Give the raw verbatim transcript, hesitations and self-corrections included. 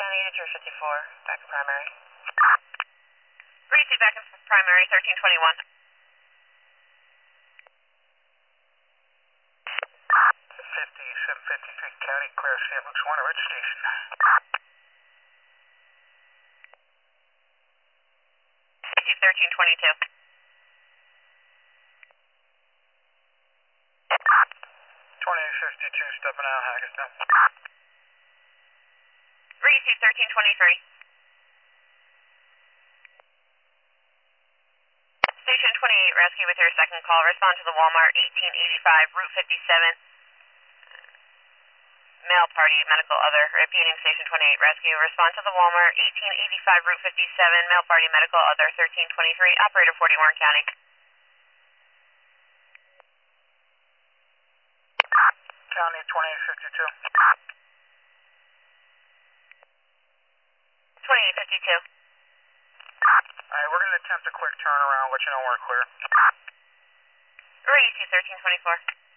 County to two fifty-four, back in primary. Greasy, back in primary, thirteen twenty-one. fifty, seven fifty-three County, clear Saint Luke's one, Ridge Station. Greasy, thirteen twenty-two. twenty-eight fifty-two, stepping out, Hackettstown. Greasy, thirteen twenty-three. Station twenty-eight, rescue with your second call. Respond to the Walmart, eighteen eighty-five, Route fifty-seven. Male party, medical other. Repeating, Station twenty-eight, rescue. Respond to the Walmart, eighteen eighty-five, Route fifty-seven. Male party, medical other, thirteen twenty-three. Operator forty, Warren County. County, twenty-eight fifty-two. twenty-eight fifty-two. Alright, we're going to attempt a quick turnaround, let you know we're clear. Greasy, thirteen twenty-four.